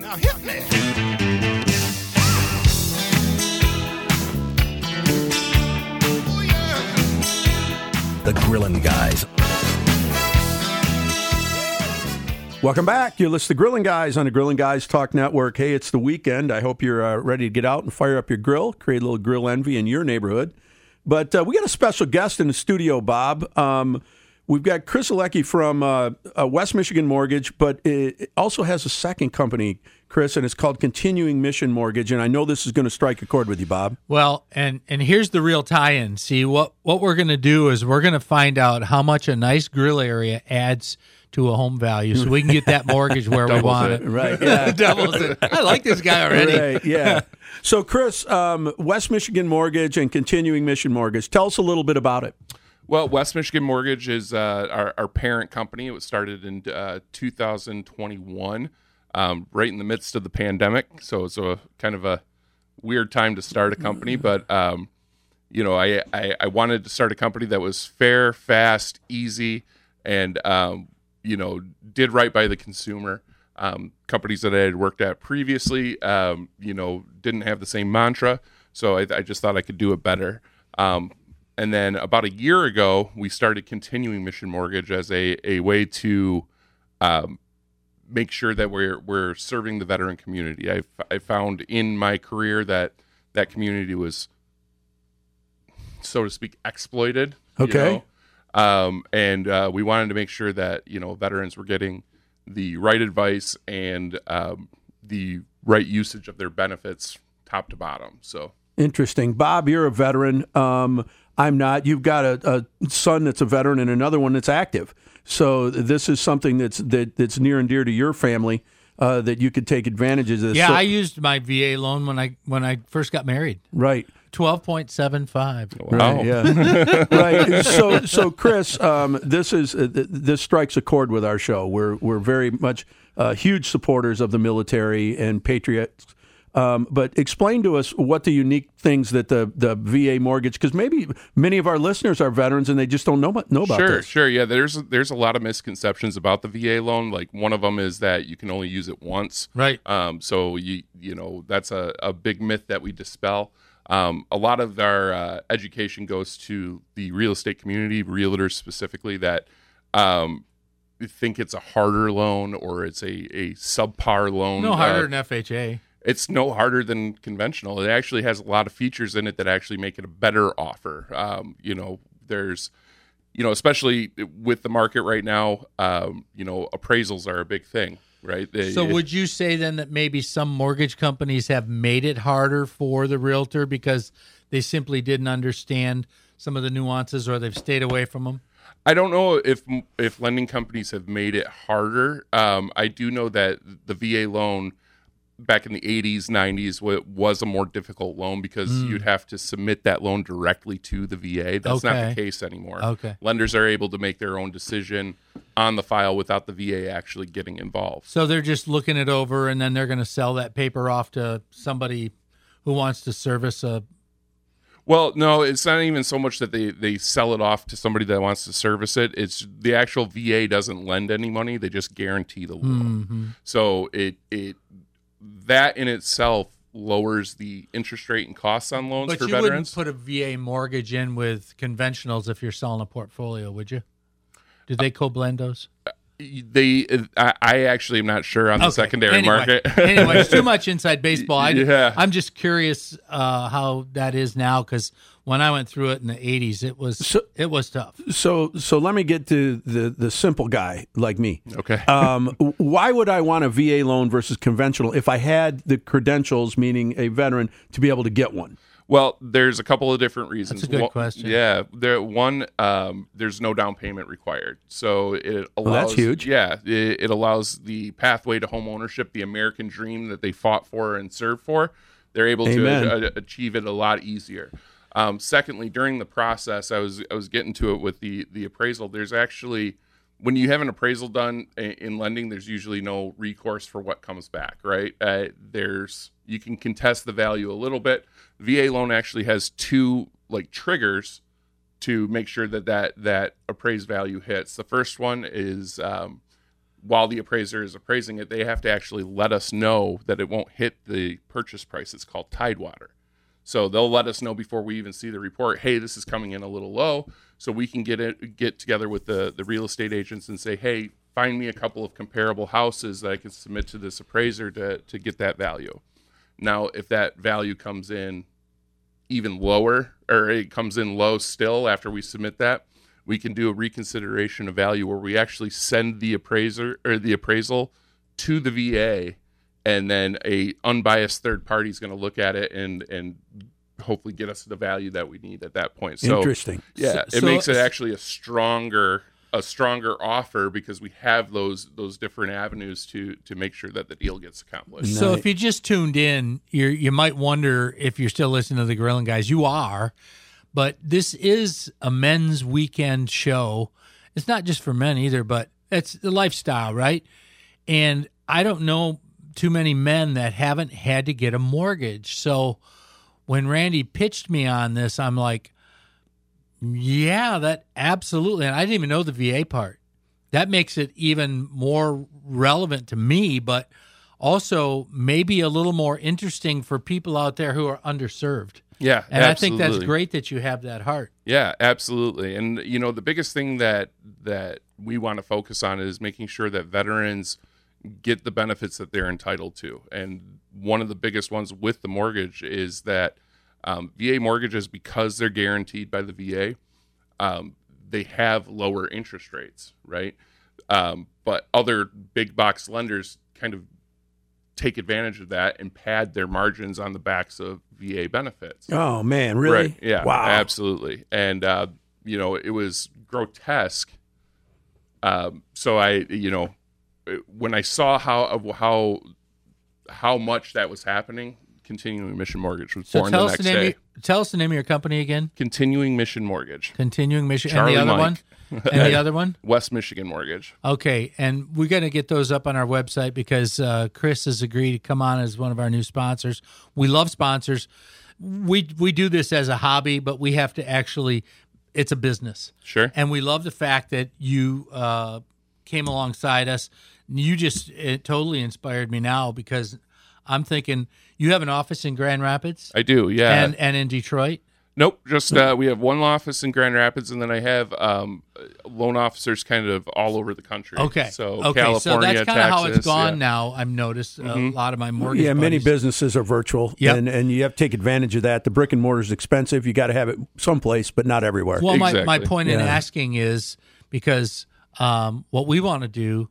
Now hit me. Oh, yeah. The Grillin' Guys. Welcome back. You're listening to Grilling Guys on the Grilling Guys Talk Network. Hey, it's the weekend. I hope you're ready to get out and fire up your grill, create a little grill envy in your neighborhood. But we got a special guest in the studio, Bob. We've got Chris Alecki from West Michigan Mortgage, but it also has a second company, Chris, and it's called Continuing Mission Mortgage. And I know this is going to strike a chord with you, Bob. Well, and here's the real tie-in. See, what we're going to do is we're going to find out how much a nice grill area adds to a home value, so we can get that mortgage where we want it. Right? Yeah, Doubles it. I like this guy already. Right, yeah. So, Chris, West Michigan Mortgage and Continuing Mission Mortgage. Tell us a little bit about it. Well, West Michigan Mortgage is our parent company. It was started in 2021, right in the midst of the pandemic. So it's a kind of a weird time to start a company, but I wanted to start a company that was fair, fast, easy, and did right by the consumer. Companies that I had worked at previously, didn't have the same mantra, so I just thought I could do it better. And then about a year ago, we started Continuing Mission Mortgage as a way to make sure that we're serving the veteran community. I found in my career that community was, so to speak, exploited. Okay. And we wanted to make sure that veterans were getting the right advice and the right usage of their benefits, top to bottom. So Interesting. Bob, you're a veteran. I'm not. You've got a son that's a veteran and another one that's active. So this is something that's near and dear to your family that you could take advantages of this. Yeah, So- I used my VA loan when I first got married. Right. 12.75. Right. Yeah. Right. So Chris, this strikes a chord with our show. We're very much huge supporters of the military and patriots. But explain to us what the unique things that the VA mortgage, because maybe many of our listeners are veterans and they just don't know about this. Sure. Yeah, there's a lot of misconceptions about the VA loan. Like one of them is that you can only use it once. Right. So that's a big myth that we dispel. A lot of our education goes to the real estate community, realtors specifically, that think it's a harder loan or it's a subpar loan. No harder than FHA. It's no harder than conventional. It actually has a lot of features in it that actually make it a better offer. There's, especially with the market right now, appraisals are a big thing, right? So would you say then that maybe some mortgage companies have made it harder for the realtor because they simply didn't understand some of the nuances or they've stayed away from them? I don't know if lending companies have made it harder. I do know that the VA loan back in the 80s, 90s was a more difficult loan because you'd have to submit that loan directly to the VA. That's not the case anymore. Okay. Lenders are able to make their own decision on the file without the VA actually getting involved. So they're just looking it over and then they're going to sell that paper off to somebody who wants to service a... Well, no, it's not even so much that they sell it off to somebody that wants to service it. It's the actual VA doesn't lend any money. They just guarantee the loan. Mm-hmm. So that in itself lowers the interest rate and costs on loans for veterans. But you wouldn't put a VA mortgage in with conventionals if you're selling a portfolio, would you? Do they co-blend those? I actually am not sure on the secondary market. Anyway, it's too much inside baseball. I'm just curious how that is now because when I went through it in the 80s, it was tough. So let me get to the simple guy like me. Okay. Why would I want a VA loan versus conventional if I had the credentials, meaning a veteran, to be able to get one? Well, there's a couple of different reasons. That's a good question. Yeah, there's no down payment required, so it allows. Well, that's huge. Yeah, it allows the pathway to home ownership, the American dream that they fought for and served for. They're able to achieve it a lot easier. Secondly, during the process, I was getting to it with the appraisal. There's actually, when you have an appraisal done in lending, there's usually no recourse for what comes back, right? You can contest the value a little bit. VA loan actually has two triggers to make sure that appraised value hits. The first one is while the appraiser is appraising it, they have to actually let us know that it won't hit the purchase price. It's called Tidewater. So they'll let us know before we even see the report, hey, this is coming in a little low. So we can get together with the real estate agents and say, hey, find me a couple of comparable houses that I can submit to this appraiser to get that value. Now, if that value comes in even lower, or it comes in low still after we submit that, we can do a reconsideration of value where we actually send the appraiser or the appraisal to the VA, and then a unbiased third party is going to look at it and hopefully get us the value that we need at that point. So, Interesting. Yeah, it makes it actually a stronger offer because we have those different avenues to make sure that the deal gets accomplished. So if you just tuned in, you might wonder if you're still listening to the Grilling Guys. You are, but this is a men's weekend show. It's not just for men either, but it's the lifestyle, right? And I don't know too many men that haven't had to get a mortgage. So when Randy pitched me on this, I'm like, yeah, that absolutely. And I didn't even know the VA part. That makes it even more relevant to me, but also maybe a little more interesting for people out there who are underserved. Yeah, and absolutely. I think that's great that you have that heart. Yeah, absolutely. And, the biggest thing that we want to focus on is making sure that veterans get the benefits that they're entitled to. And one of the biggest ones with the mortgage is that VA mortgages, because they're guaranteed by the VA, they have lower interest rates, right? But other big box lenders kind of take advantage of that and pad their margins on the backs of VA benefits. Oh, man, really? Right. Yeah, wow. Absolutely. And, it was grotesque. So I, when I saw how much that was happening, Continuing Mission Mortgage was born the next day. Tell us the name of your company again. Continuing Mission Mortgage. Continuing Mission. Charlie and the other Mike. one? And the other one? West Michigan Mortgage. Okay, and we're going to get those up on our website because Chris has agreed to come on as one of our new sponsors. We love sponsors. We do this as a hobby, but we have to actually, it's a business. Sure. And we love the fact that you came alongside us. It totally inspired me now because I'm thinking you have an office in Grand Rapids? I do, yeah. And in Detroit? Nope, just we have one office in Grand Rapids, and then I have loan officers kind of all over the country. Okay. So California, so that's kind of how it's gone yeah. now. I've noticed a lot of my mortgage Yeah, many buddies. businesses are virtual, and you have to take advantage of that. The brick and mortar is expensive. You got to have it someplace, but not everywhere. Well, Exactly. my point in asking is because what we want to do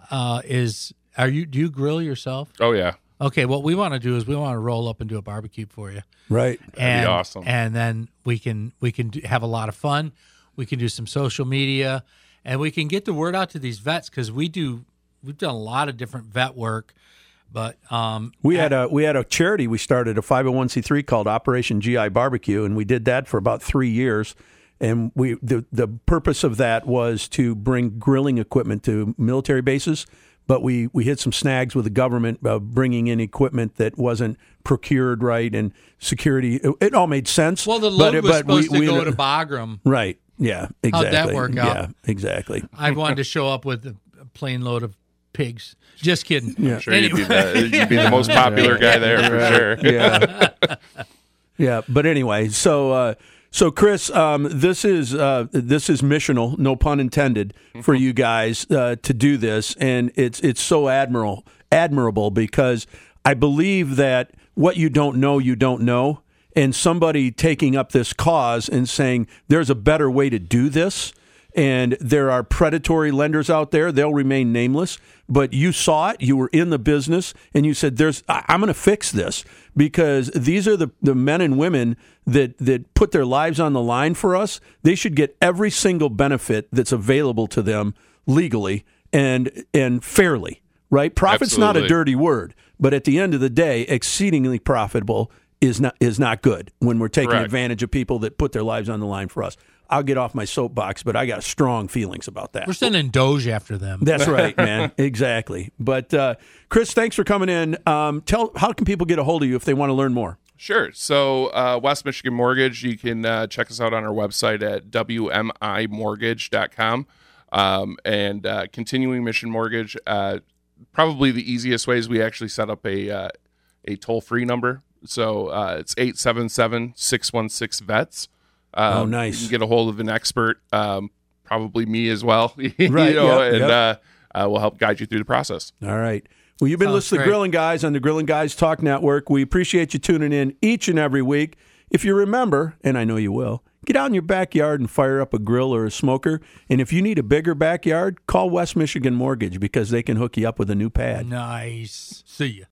is, do you grill yourself? Oh, yeah. Okay, what we want to do is we want to roll up and do a barbecue for you. Right. That'd be awesome. And then we can have a lot of fun. We can do some social media, and we can get the word out to these vets because we've done a lot of different vet work. But we had a charity we started, a 501c3 called Operation GI Barbecue, and we did that for about 3 years. And the purpose of that was to bring grilling equipment to military bases. But we hit some snags with the government bringing in equipment that wasn't procured right, and security. It all made sense. Well, the load was supposed to go to Bagram. Right. Yeah, exactly. How'd that work out? Yeah, exactly. I wanted to show up with a plane load of pigs. Just kidding. Yeah. I'm sure you'd be the most popular guy there for sure. Yeah. Yeah. But anyway, so Chris, this is missional, no pun intended, for you guys to do this, and it's so admirable because I believe that what you don't know, and somebody taking up this cause and saying there's a better way to do this. And there are predatory lenders out there. They'll remain nameless. But you saw it. You were in the business. And you said, I'm going to fix this. Because these are the men and women that put their lives on the line for us. They should get every single benefit that's available to them legally and fairly. Right? Profit's Absolutely. not a dirty word. But at the end of the day, exceedingly profitable is not good when we're taking Correct. advantage of people that put their lives on the line for us. I'll get off my soapbox, but I got strong feelings about that. We're sending Doge after them. That's right, man. Exactly. But Chris, thanks for coming in. How can people get a hold of you if they want to learn more? Sure. So West Michigan Mortgage, you can check us out on our website at wmimortgage.com. And Continuing Mission Mortgage, probably the easiest way is we actually set up a toll-free number. So it's 877-616-VETS. Oh, nice. You can get a hold of an expert, probably me as well, Right, and we'll help guide you through the process. All right. Well, you've been Sounds listening to great. Grilling Guys on the Grilling Guys Talk Network. We appreciate you tuning in each and every week. If you remember, and I know you will, get out in your backyard and fire up a grill or a smoker. And if you need a bigger backyard, call West Michigan Mortgage because they can hook you up with a new pad. Nice. See ya.